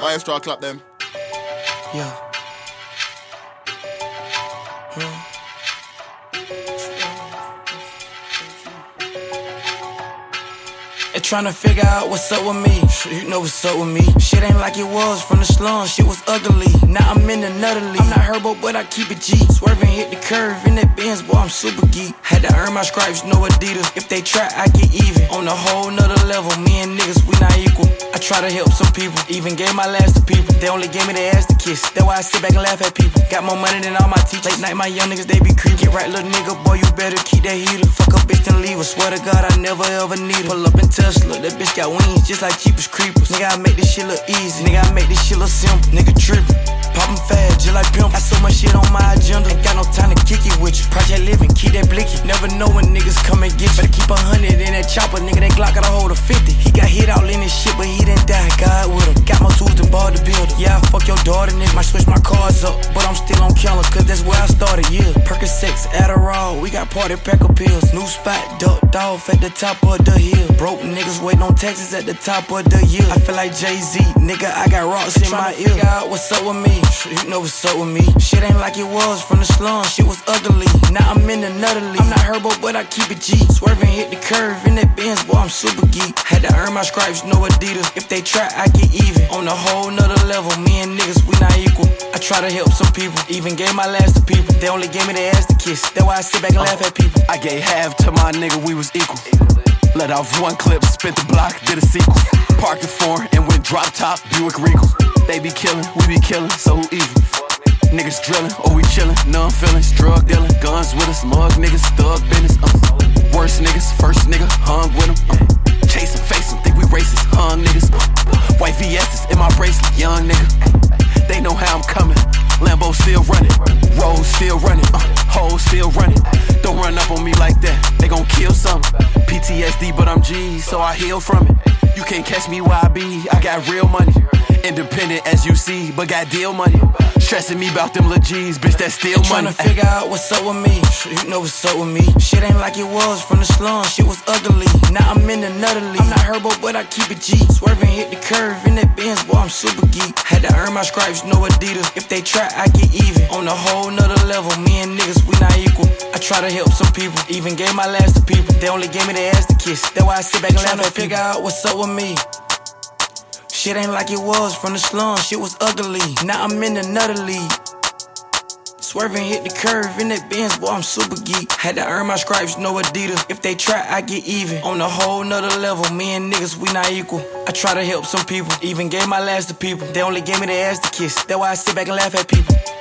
Extra clap them. Yeah. They tryna figure out what's up with me. You know what's up with me. Shit ain't like it was from the slums. Shit was ugly. Now I'm in another league. I'm not Herbo, but I keep it G. Swerving, hit the curve in that Benz, boy, I'm super geek. Had to earn my stripes, no Adidas. If they try, I get even. On a whole nother level, me and niggas, we not equal. I try to help some people, even gave my last to people. They only gave me their ass to kiss. That's why I sit back and laugh at people. Got more money than all my teachers. Late night, my young niggas, they be creepy. Get right, little nigga, boy, you better keep that heater. Fuck a bitch and leave her. Swear to God, I never ever need her. Pull up in Tesla, that bitch got wings just like Jeepers Creepers. Nigga, I make this shit look easy. Nigga, I make this shit look simple. Nigga trippin', poppin' fast just like pimp. Got so much shit on my agenda, ain't got no time to kick it with you. Project living, keep that blicky. Never know when niggas come and get you. Better keep 100 in that chopper, nigga. That Glock gotta hold a 50. He got hit all in this shit, but he didn't die. God with him. Got more tools than Ball the Builder. Yeah, I fuck your daughter, nigga. Might switch my cars up, but I'm still on Keller, cause that's where I started. Yeah, Percocets, Adderall, we got party packer pills. New spot, ducked off at the top of the hill. Broke niggas waiting on taxes at the top of the year. I feel like Jay-Z, nigga, I got rocks in my ear. Figure out what's up with me, you know what's up with me. Shit ain't like it was from the slums, shit was ugly. Now I'm in another league. I'm not Herbo, but I keep it G. Swerving, hit the curve in that Benz, boy, I'm super geek. Had to earn my stripes, no Adidas. If they try, I get even. On a whole nother level, me and niggas, we not equal. I try to help some people, even gave my last to people. They only gave me their ass to kiss. That's why I sit back and laugh at people. I gave half to my nigga, we was equal. Let off one clip, spit the block, did a sequel. Parked the foreign and went drop top, Buick Regal. They be killing, we be killing, so who evil? Niggas drilling, or we chillin', none feelings. Drug dealing, guns with us, mug niggas, thug business. Worst niggas, first nigga, hung with them. Chase 'em, face 'em, think we racist, hung niggas. White VS's in my bracelet, young nigga. They know how I'm coming. Lambo still running, roads still running, hoes still running. Don't run up on me like that, they gon' kill something. PTSD, but I'm G, so I heal from it. You can't catch me where I be, I got real money. Independent as you see, but got deal money. Stressing me about them little G's, bitch, that's still money. Tryna figure out what's up with me, you know what's up with me. Shit ain't like it was from the slums, shit was ugly. Now I'm in another league. I'm not Herbo, but I keep it G. Swerving, hit the curve in that Benz, boy, I'm super geek. Had to earn my stripes, no Adidas. If they try, I get even. On a whole nother level, me and niggas, we not equal. I try to help some people, even gave my last to people. They only gave me their ass to kiss. That's why I sit back and laugh at people. Figure out what's up with me. Shit ain't like it was from the slums, shit was ugly. Now I'm in another league. Swerving, hit the curve in that Benz, boy, I'm super geek. Had to earn my stripes, no Adidas. If they try, I get even. On a whole nother level, me and niggas, we not equal. I try to help some people, even gave my last to people. They only gave me their ass to kiss. That's why I sit back and laugh at people.